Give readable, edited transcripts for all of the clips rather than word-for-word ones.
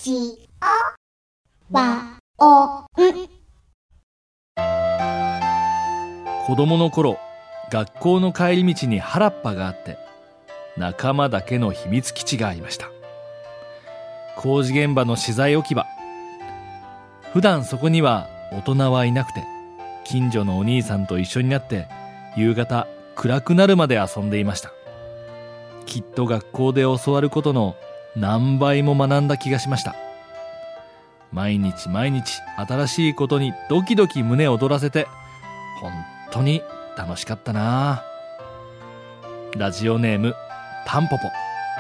ジオ和音。 子供の頃、学校の帰り道に原っぱがあって、仲間だけの秘密基地がありました。工事現場の資材置き場。普段そこには大人はいなくて、近所のお兄さんと一緒になって夕方暗くなるまで遊んでいました。きっと学校で教わることの何倍も学んだ気がしました。毎日毎日新しいことにドキドキ胸躍らせて、本当に楽しかったな。ラジオネームタンポポ。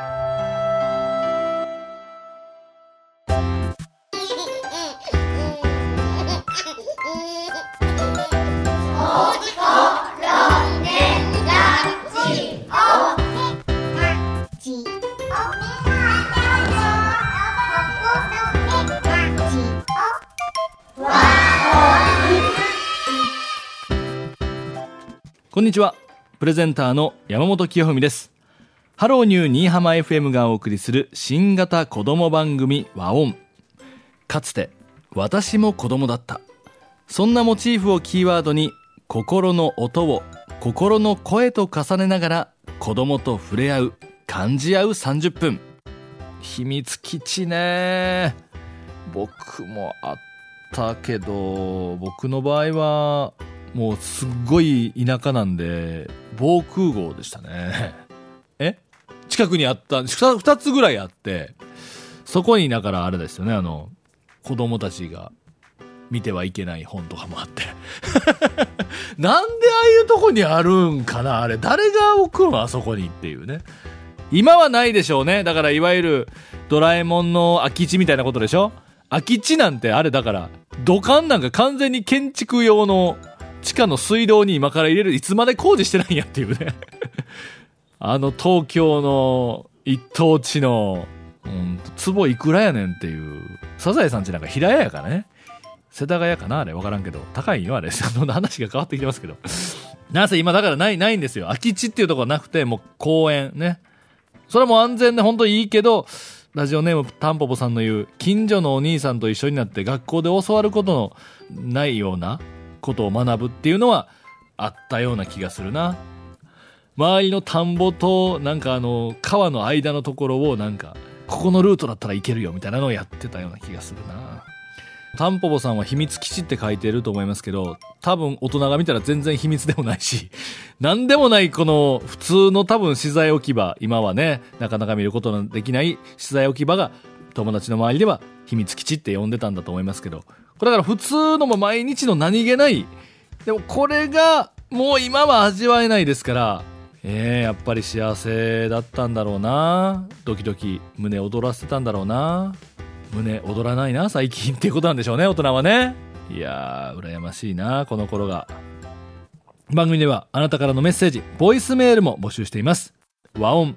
こんにちは、プレゼンターの山本清文です。ハローニュー新居浜 FM がお送りする新型子供番組和音。かつて私も子供だった、そんなモチーフをキーワードに、心の音を心の声と重ねながら子供と触れ合う、感じ合う30分。秘密基地ね。僕もあったけど、僕の場合はもうすっごい田舎なんで防空壕でしたね。近くにあった、2つぐらいあって、そこにだからあれですよね、子供たちが見てはいけない本とかもあってなんでああいうとこにあるんかな、あれ誰が置くのあそこにっていうね。今はないでしょうね。だからいわゆるドラえもんの空き地みたいなことでしょ。空き地なんてあれだから、土管なんか完全に建築用の地下の水道に今から入れる、いつまで工事してないんやっていうね東京の一等地の坪いくらやねんっていう。サザエさんちなんか平屋やからね、世田谷かな、あれ分からんけど高いよあれ。そんな話が変わってきてますけどなぜ今だからないんですよ。空き地っていうところなくて、もう公園ね。それも安全で本当にいいけど、ラジオネームタンポポさんの言う近所のお兄さんと一緒になって学校で教わることのないようなことを学ぶっていうのはあったような気がするな。周りの田んぼとなんか川の間のところをなんか、ここのルートだったら行けるよみたいなのをやってたような気がするな。タンポポさんは秘密基地って書いてると思いますけど、多分大人が見たら全然秘密でもないし、なんでもないこの普通の多分資材置き場、今はねなかなか見ることのできない資材置き場が友達の周りでは秘密基地って呼んでたんだと思いますけど、これだから普通のも毎日の何気ない、でもこれがもう今は味わえないですから、やっぱり幸せだったんだろうな。ドキドキ胸躍らせてたんだろうな。胸躍らないな最近っていうことなんでしょうね、大人はね。いやー羨ましいな、この頃が。番組ではあなたからのメッセージ、ボイスメールも募集しています。和音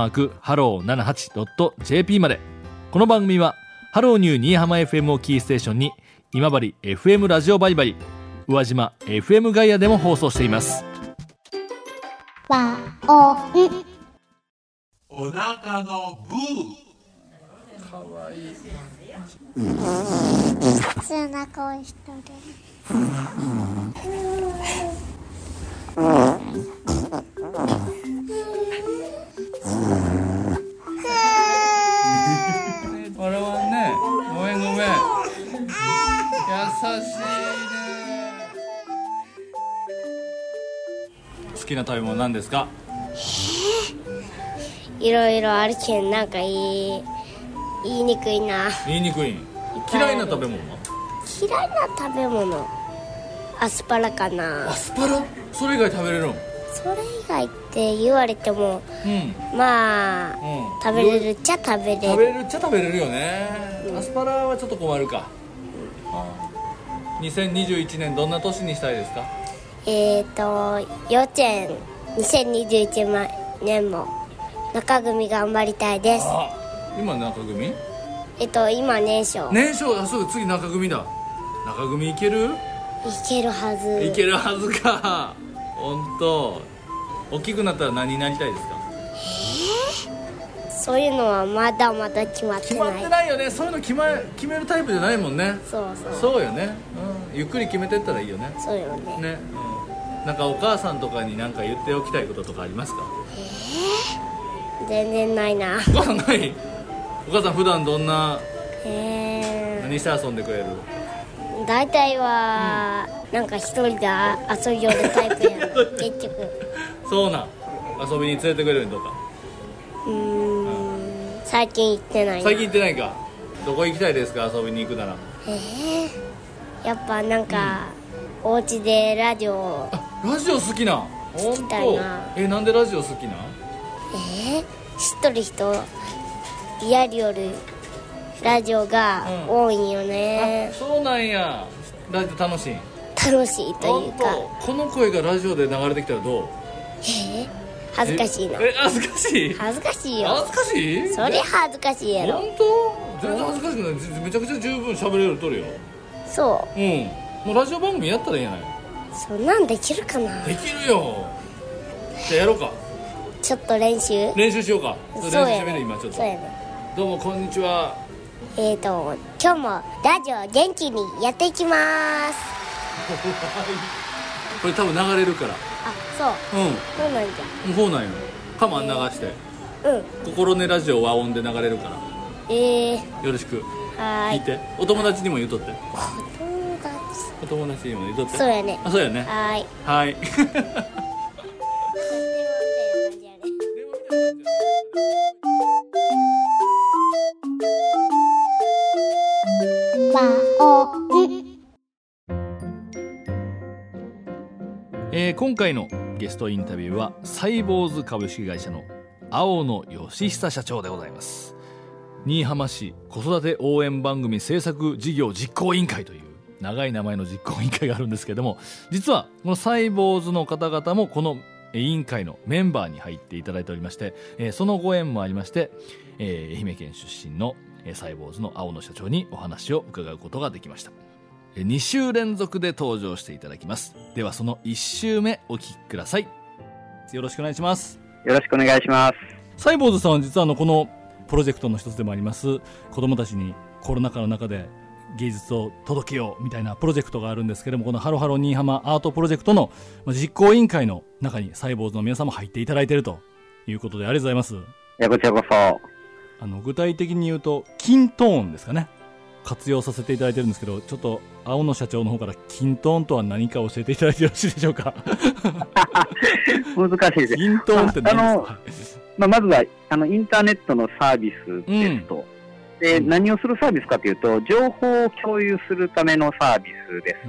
@hello78.jp まで。この番組はハローニュー新居浜 FM をキーステーションに、今治 FM ラジオバリバリ、宇和島 FM ガイアでも放送しています。 和音。 お腹のブー。 かわいい。 そんな顔してる。 笑わんね。ごめん。優しいね。好きな食べ物何ですか？ いろいろあるけん、なんか言いにくいな。 言いにくい。嫌いな食べ物は？ 嫌いな食べ物、アスパラかな。 アスパラ？それ以外食べれるの？ それ以外って言われても、まあ、食べれるっちゃ食べれる。 食べれるっちゃ食べれるよね。アスパラはちょっと困るか。2021年どんな年にしたいですか？ 幼稚園2021年も中組頑張りたいです。 今中組？ 今年少。 年少、すぐ次中組だ。中組いける？ いけるはず。 いけるはずか。本当。大きくなったら何になりたいですか？ そういうのはまだまだ決まってない。 決まってないよね。そういうの決めるタイプじゃないもんね。 そうそうよね、ゆっくり決めてったらいいよね。 そうよね。 ね、なんかお母さんとかに何か言っておきたいこととかありますか？ 全然ないな。 お母さんない？お母さん普段どんな何して遊んでくれる？ 大体は、なんか一人で遊びよるタイプやん結局。 そうなん、遊びに連れてくれるんとか。 最近行ってないな。 最近行ってないか。どこ行きたいですか、遊びに行くなら？ やっぱなんか、お家でラジオ。 ラジオ好きな？ 聞きたいな。 なんでラジオ好きな？ 知っとる人やりよるラジオが多いんよね。 そうなんや。ラジオ楽しい？ 楽しいというか。 この声がラジオで流れてきたらどう？ 恥ずかしいの。 恥ずかしい？ 恥ずかしいよ。 恥ずかしい？ それ恥ずかしいやろ。 本当？全然恥ずかしくない。めちゃくちゃ十分喋れるとるよ。 そう。 もうラジオ番組やったらいいんやない？ そんなんできるかな？ できるよ。じゃあやろうか。 ちょっと練習しようか。 練習してみる今ちょっと。 そうやね。 どうもこんにちは。 今日もラジオ元気にやっていきます。 これ多分流れるから。 そう。そうなんじゃ。 そうなんよ。カマン流して。心根ラジオ和音で流れるから。よろしく。聞いて。お友達にも言うとって。お友達にも言うとって。 そうやね。 そうやね。はい。今回のゲストインタビューはサイボーズ株式会社の青野義久社長でございます。新居浜市子育て応援番組制作事業実行委員会という長い名前の実行委員会があるんですけども、実はこのサイボーズの方々もこの委員会のメンバーに入っていただいておりまして、そのご縁もありまして、愛媛県出身のサイボーズの青野社長にお話を伺うことができました。2週連続で登場していただきます。ではその1週目お聞きください。よろしくお願いします。 よろしくお願いします。 サイボーズさんは実はこのプロジェクトの一つでもあります子どもたちにコロナ禍の中で芸術を届けようみたいなプロジェクトがあるんですけども、このハロハロ新居浜アートプロジェクトの実行委員会の中にサイボーズの皆さんも入っていただいているということでありがとうございます。 いやこちらこそ。 具体的に言うとキントーンですかね、活用させていただいてるんですけど、ちょっと青野社長の方からキントーンとは何か教えていただいてよろしいでしょうか？ 難しいです。 キントーンって何ですか？ まずはインターネットのサービスですと、で何をするサービスかというと情報を共有するためのサービスです。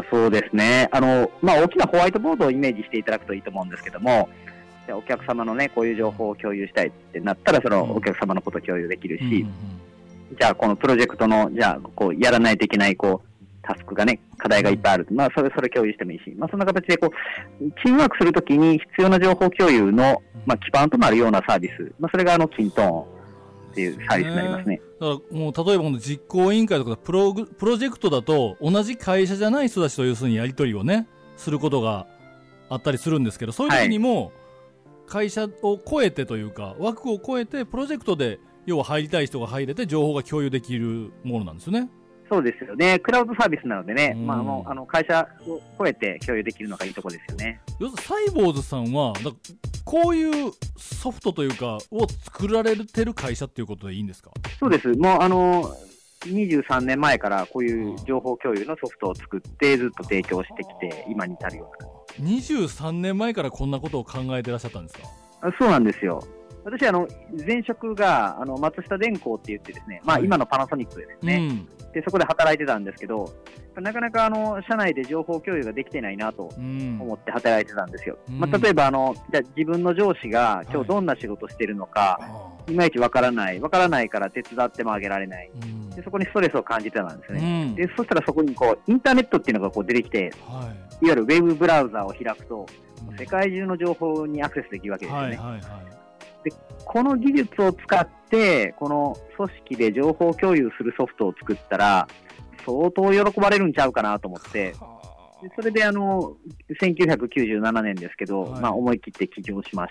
そうですね。大きなホワイトボードをイメージしていただくといいと思うんですけども、じゃあお客様のねこういう情報を共有したいってなったらそのお客様のことを共有できるし、じゃあこのプロジェクトのこうやらないといけないタスクがね課題がいっぱいある、それ共有してもいいし、そんな形でチームワークするときに必要な情報共有の基盤となるようなサービス、それがキントーンっていうサービスになりますね。 だからもう例えばこの実行委員会とかプロジェクトだと同じ会社じゃない人たちと要するにやり取りをねすることがあったりするんですけど、そういう時にも会社を超えてというか枠を超えてプロジェクトで要は入りたい人が入れて情報が共有できるものなんですよね。 そうですよね。クラウドサービスなのでね、会社を超えて共有できるのがいいところですよね。 要するにサイボーズさんはこういうソフトというかを作られてる会社っていうことでいいんですか？ そうです。もう23年前からこういう情報共有のソフトを作ってずっと提供してきて今に至るような。 23年前からこんなことを考えてらっしゃったんですか？ そうなんですよ。私前職が松下電工って言ってですね、今のパナソニックですね、でそこで働いてたんですけど、なかなか社内で情報共有ができてないなと思って働いてたんですよ。例えばじゃあ自分の上司が今日どんな仕事してるのか、いまいちわからないから手伝ってもあげられない、でそこにストレスを感じてたんですね。でそしたらそこにインターネットっていうのが出てきて、いわゆるウェブブラウザを開くと、世界中の情報にアクセスできるわけですよね。でこの技術を使ってこの組織で情報共有するソフトを作ったら相当喜ばれるんちゃうかなと思って、 それで1997年ですけど、 はい思い切って起業しまして、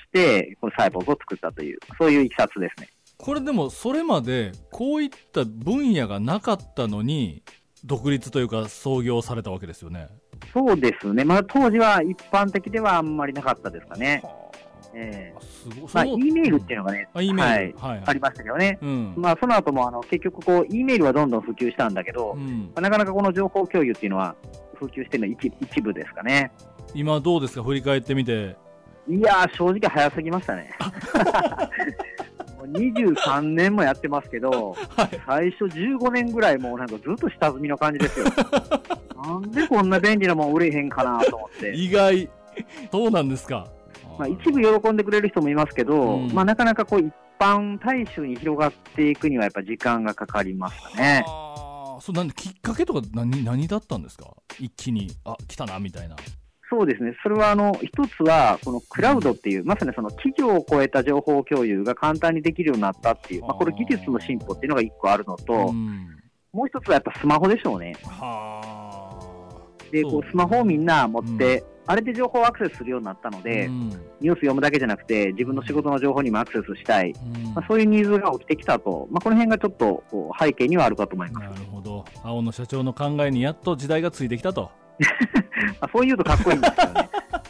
このサイボーズを作ったという、そういういきさつですね。 これでもそれまでこういった分野がなかったのに独立というか創業されたわけですよね。 そうですね。当時は一般的ではあんまりなかったですかね。 すごい。 E メールっていうのがね、 E メール、はいありましたよね。 うん、 その後も結局E メールはどんどん普及したんだけど、なかなかこの情報共有っていうのは普及してるのは一部ですかね。 今どうですか、振り返ってみて。 いやー、正直早すぎましたね。23年もやってますけど、最初15年ぐらいもうなんかずっと下積みの感じですよ。なんでこんな便利なもん売れへんかなと思って。 意外。そうなんですか。 一部喜んでくれる人もいますけど、なかなか一般大衆に広がっていくにはやっぱ時間がかかりましたね。 なんできっかけとか何だったんですか？一気に来たなみたいな。 そうですね。それは一つはこのクラウドっていう、まさにその企業を超えた情報共有が簡単にできるようになったっていう、これ技術の進歩っていうのが一個あるのと、もう一つはやっぱスマホでしょうね。で、スマホをみんな持って、あれで情報をアクセスするようになったので、ニュース読むだけじゃなくて自分の仕事の情報にもアクセスしたい、そういうニーズが起きてきたと、この辺がちょっと背景にはあるかと思います。 なるほど。青野社長の考えにやっと時代がついてきたと。 そう言うとかっこいいんですよね。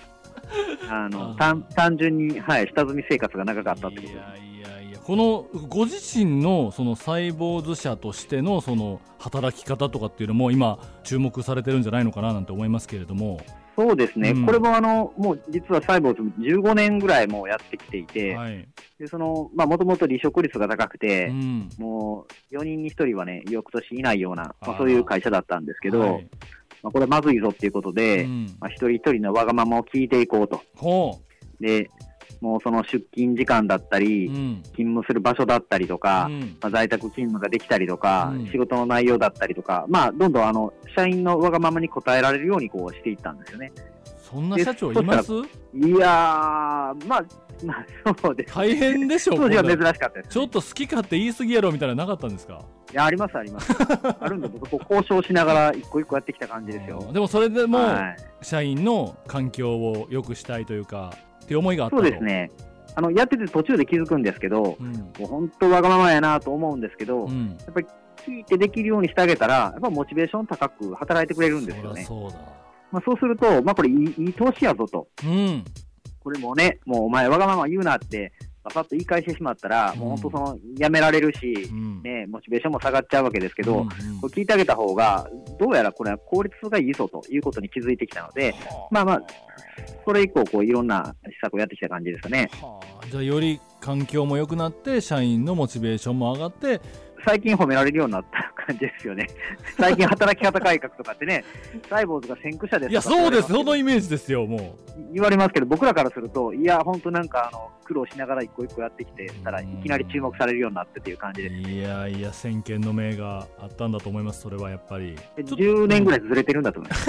単純に、下積み生活が長かったってことです。 いやこのご自身のそのサイボーズ社としてのその働き方とかっていうのも今注目されてるんじゃないのかななんて思いますけれども。 そうですね、これももう実はサイボーズ15年ぐらいもうやってきていて、でもともと離職率が高くて、もう4人に1人はね、翌年いないような、そういう会社だったんですけど、これまずいぞっていうことで、一人一人のわがままを聞いていこうと。でもうその出勤時間だったり、勤務する場所だったりとか、在宅勤務ができたりとか、仕事の内容だったりとか、どんどん社員のわがままに応えられるようにしていったんですよね。 そんな社長います？ いやー、そうです。 大変でしょう。 当時は珍しかったです、ね。 ちょっと好き勝手言い過ぎやろみたいなのなかったんですか？ いや、ありますあります。あるんで、僕交渉しながら一個一個やってきた感じですよ。 でもそれでも、社員の環境を良くしたいというかって思いがあったと。 そうですね。やってて途中で気づくんですけど、もう本当わがままやなと思うんですけど、やっぱり聞いてできるようにしてあげたら、やっぱモチベーション高く働いてくれるんですよね。そうすると、これいい投資やぞと。これもね、もうお前わがまま言うなって、パッと言い返してしまったら、もう本当やめられるし、モチベーションも下がっちゃうわけですけど、これ聞いてあげた方が、どうやらこれは効率がいいぞということに気づいてきたので、それ以降、いろんな施策をやってきた感じですかね。 じゃあ、より環境も良くなって、社員のモチベーションも上がって、 最近褒められるようになった感じですよね。最近働き方改革とかってね、サイボーズが先駆者ですとか。 いや、そうです。そのイメージですよ、もう。 言われますけど、僕らからすると、いや、本当なんか、苦労しながら一個一個やってきてたら、いきなり注目されるようになってっていう感じです。 いや、先見の明があったんだと思います、それはやっぱり。 10年ぐらいずれてるんだと思います。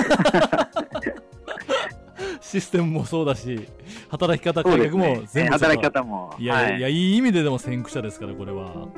システムもそうだし、働き方改革も全部、 働き方も。 いや、いい意味ででも先駆者ですから、これは。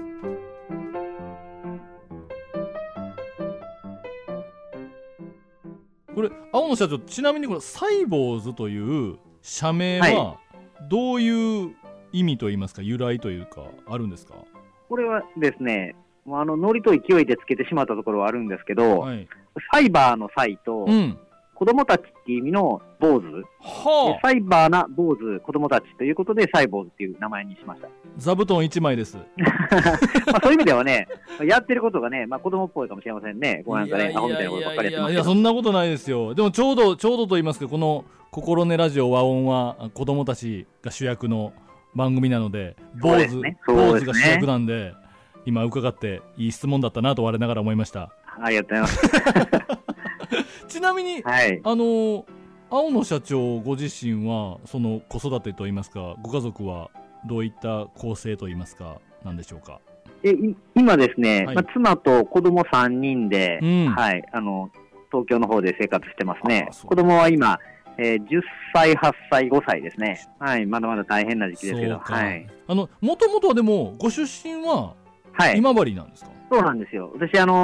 これ、青野社長、ちなみにこれ、サイボーズという社名は、どういう意味といいますか、由来というか、あるんですか？ これはですね、ノリと勢いでつけてしまったところはあるんですけど、サイバーのサイと、子供たちっていう意味の坊主、サイバーな坊主、子供たちということで、サイボーズっていう名前にしました。 座布団1枚です。 そういう意味ではね、やってることがね、子供っぽいかもしれませんね。アホみたいなことばっかりやってますけど。 いや、そんなことないですよ。でもちょうどと言いますか、この心根ラジオ和音は子供たちが主役の番組なので、坊主が主役なんで、今伺っていい質問だったなと我ながら思いました。 ありがとうございます。 ちなみに、青野社長ご自身はその子育てといいますか、ご家族はどういった構成といいますか、なんでしょうか？ 今ですね、妻と子供3人で、東京の方で生活してますね。子供は今、10歳、8歳、5歳ですね。まだまだ大変な時期ですけど。もともとはでもご出身は今治なんですか？ そうなんですよ。私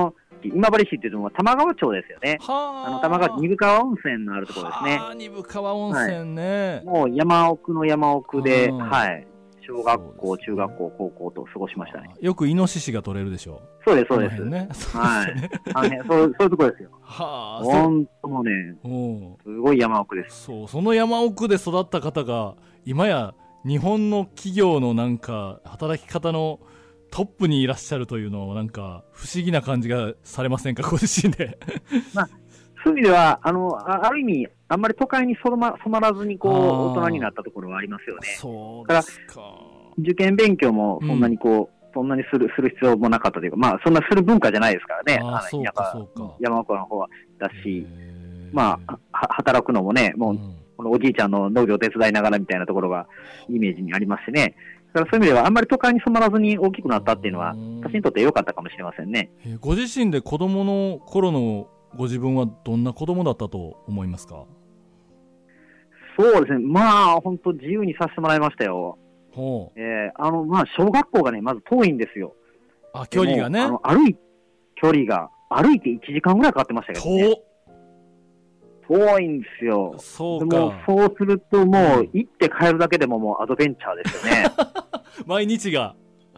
市っていうのは玉川町ですよね。玉川二部川温泉のあるところですね。 二部川温泉ね。 もう山奥の山奥で、小学校、中学校、高校と過ごしましたね。 よくイノシシが取れるでしょ。 そうです、そうです。そういうところですよ。本当もね、すごい山奥です。 その山奥で育った方が、今や日本の企業のなんか、働き方のトップにいらっしゃるというのを、なんか、不思議な感じがされませんか、ご自身で。 そういう意味では、ある意味、あんまり都会に染まらずに、大人になったところはありますよね。 そうですか。 受験勉強もそんなにそんなにする必要もなかったというか、そんなする文化じゃないですからね。山奥の方はだし、働くのもね、もう、このおじいちゃんの農業を手伝いながらみたいなところがイメージにありますしね。だからそういう意味では、あんまり都会に染まらずに大きくなったっていうのは、私にとって良かったかもしれませんね。 ご自身で子供の頃のご自分はどんな子供だったと思いますか？ そうですね。本当自由にさせてもらいましたよ。小学校がね、まず遠いんですよ。 距離がね。 距離が、歩いて1時間ぐらいかかってましたけどね。遠いんですよ。そうするともう、行って帰るだけでももうアドベンチャーですよね。 毎日が、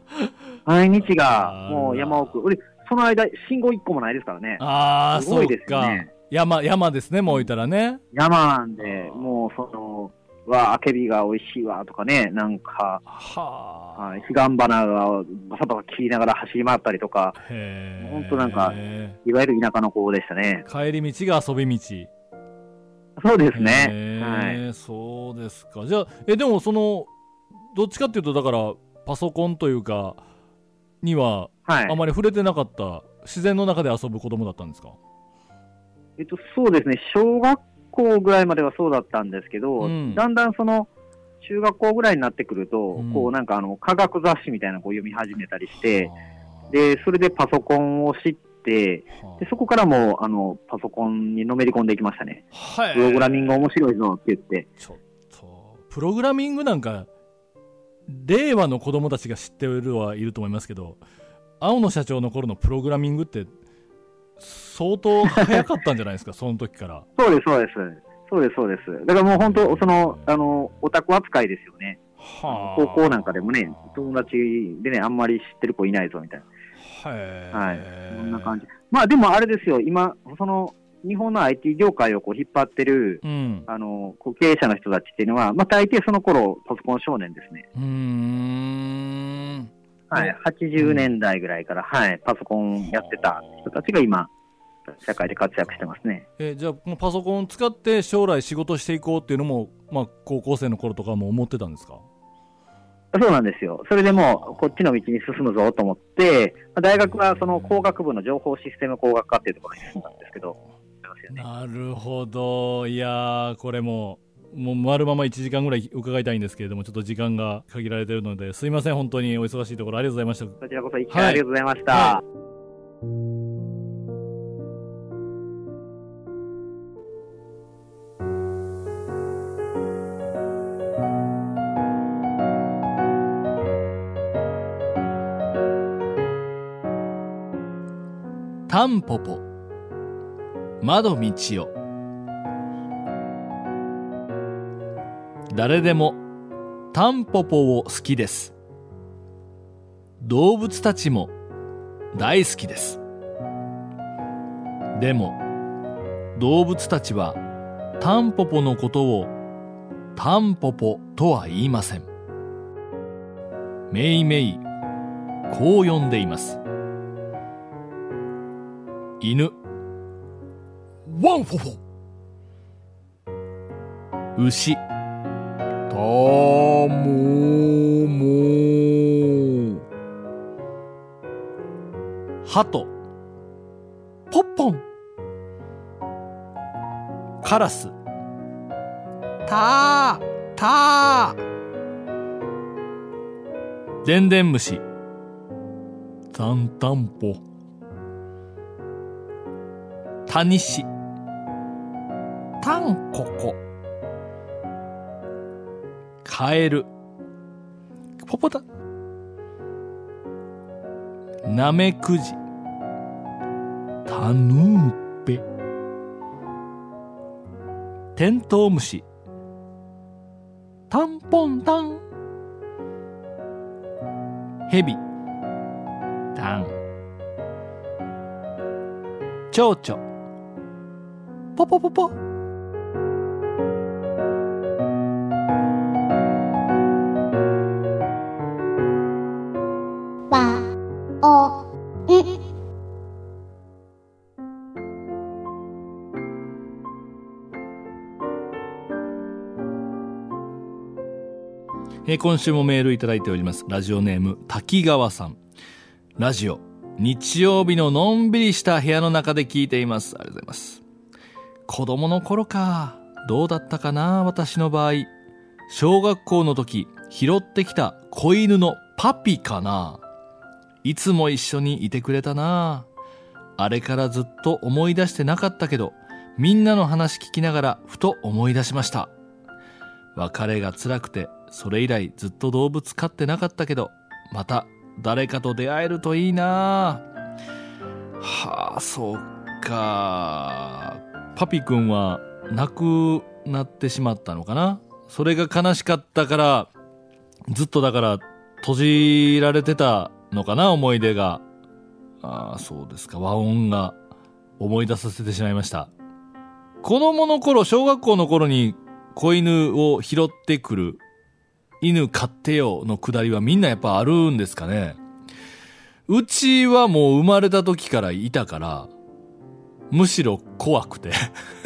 もう山奥。その間、信号1個もないですからね。すごいですよね。 山ですね、もういたらね。 山なんで、もうあけびが美味しいわとかね、なんか、彼岸花がバサバサ切りながら走り回ったりとか、本当なんか、いわゆる田舎の子でしたね。 帰り道が遊び道。 そうですね。 そうですか。じゃあ、でもどっちかっていうと、だから、パソコンというか、には、あまり触れてなかった、自然の中で遊ぶ子供だったんですか？ そうですね。小学校ぐらいまではそうだったんですけど、だんだん中学校ぐらいになってくると、なんか科学雑誌みたいなのを読み始めたりして、で、それでパソコンを知って、で、そこからもパソコンにのめり込んでいきましたね。プログラミング面白いぞって言って。 ちょっと、プログラミングなんか、令和の子供たちが知ってるはいると思いますけど、青野社長の頃のプログラミングって、相当早かったんじゃないですか、その時から。 そうです。だからもう本当、オタク扱いですよね。高校なんかでもね、友達でね、あんまり知ってる子いないぞみたいな。そんな感じ。でもあれですよ、今、日本の IT 業界を引っ張ってる、経営者の人たちっていうのは、大抵その頃、パソコン少年ですね。80年代ぐらいから、パソコンやってた人たちが今、社会で活躍してますね。 じゃあ、このパソコンを使って将来仕事していこうっていうのも、高校生の頃とかも思ってたんですか？ そうなんですよ。それでもう、こっちの道に進むぞと思って、大学はその工学部の情報システム工学科っていうところに進んだんですけど。 なるほど。いやー、これもう丸まま1時間ぐらい伺いたいんですけれども、ちょっと時間が限られているので、すいません、本当にお忙しいところありがとうございました。 こちらこそ一回ありがとうございました。 タンポポ窓道よ。誰でもタンポポを好きです。動物たちも大好きです。でも動物たちはタンポポのことをタンポポとは言いません。めいめいこう呼んでいます。犬ワンフォフォ。牛タモモ。鳩ポッポン。カラスターター。でんでん虫タンタンポ。タニシタンココ。カエルポポタ。ナメクジタヌーペ。テントウムシ、タンポンタン。ヘビ、タン。蝶々、ポポポポ。 わおん。 今週もメールいただいております。ラジオネーム滝川さん。ラジオ日曜日ののんびりした部屋の中で聞いています。ありがとうございます。子供の頃か、どうだったかな。私の場合、小学校の時拾ってきた子犬のパピかな。いつも一緒にいてくれたな。あれからずっと思い出してなかったけど、みんなの話聞きながらふと思い出しました。別れが辛くて、それ以来ずっと動物飼ってなかったけど、また誰かと出会えるといいな。はあ、そうか。パピ君は亡くなってしまったのかな。それが悲しかったから、ずっとだから閉じられてたのかな、思い出が。ああ、そうですか。和音が思い出させてしまいました。子供の頃、小学校の頃に子犬を拾ってくる、犬飼ってよのくだりはみんなやっぱあるんですかね。うちはもう生まれた時からいたから、むしろ怖くて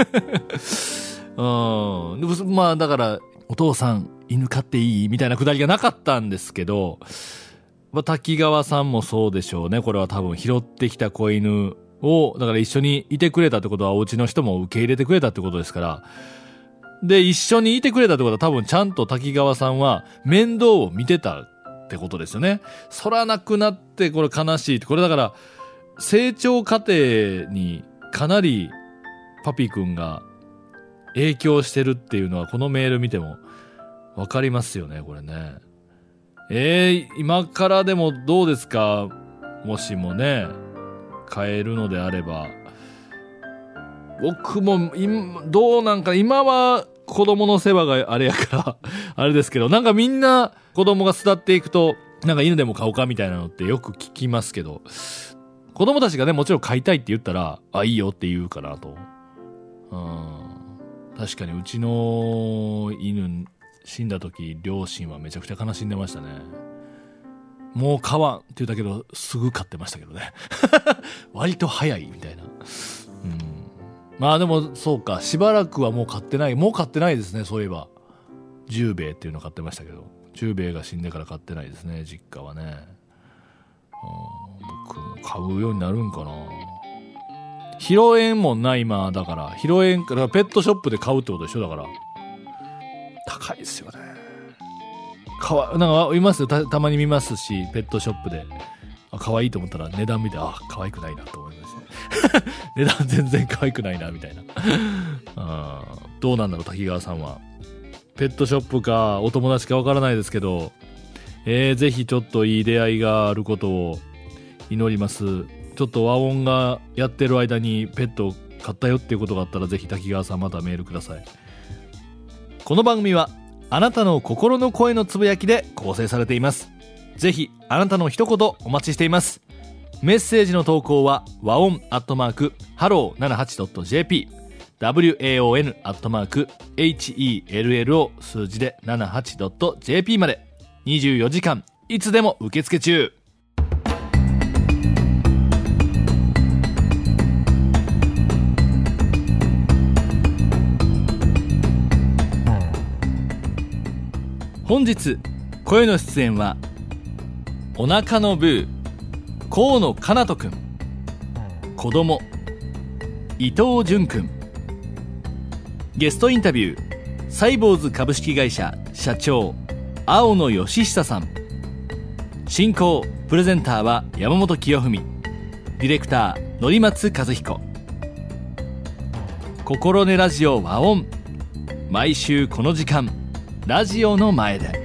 まあだからお父さん犬飼っていいみたいなくだりがなかったんですけど、滝川さんもそうでしょうね。これは多分拾ってきた子犬をだから一緒にいてくれたってことは、お家の人も受け入れてくれたってことですから、で一緒にいてくれたってことは多分ちゃんと滝川さんは面倒を見てたってことですよね。そらなくなってこれ悲しいって、これだから成長過程にかなりパピ君が影響してるっていうのはこのメール見てもわかりますよね、これね。今からでもどうですか。もしもね買えるのであれば、僕もどうなんか、今は子供の世話があれやからあれですけど、なんかみんな子供が巣立っていくとなんか犬でも飼おうかみたいなのってよく聞きますけど、子供たちがねもちろん飼いたいって言ったらいいよって言うかなと。確かにうちの犬死んだ時、両親はめちゃくちゃ悲しんでましたね。もう飼わんって言ったけどすぐ飼ってましたけどね割と早いみたいな。まあでもそうか、しばらくはもう飼ってないですね。そういえば十兵衛っていうの飼ってましたけど、十兵衛が死んでから飼ってないですね、実家はね。僕も飼うようになるんかな。拾えんもんな今。だから拾えんからペットショップで買うってことでしょ。だから高いですよね。なんかいますよ、たまに見ますし、ペットショップで可愛いと思ったら値段見て、可愛くないなと思いました値段全然可愛くないなみたいなどうなんだろう、滝川さんは。ペットショップかお友達かわからないですけど、ぜひちょっといい出会いがあることを祈ります。ちょっと和音がやってる間にペットを飼ったよっていうことがあったら、ぜひ滝川さんまたメールください。この番組はあなたの心の声のつぶやきで構成されています。ぜひあなたの一言お待ちしています。メッセージの投稿は和音@hello78.jp、 waon@hello 数字で 78.jp まで。24時間いつでも受付中。本日声の出演はお腹のブー河野かなとくん、子供伊藤淳くん、ゲストインタビューサイボーズ株式会社社長青野義久さん、進行プレゼンターは山本清文、ディレクター則松和彦。心根ラジオ和音、毎週この時間ラジオの前で。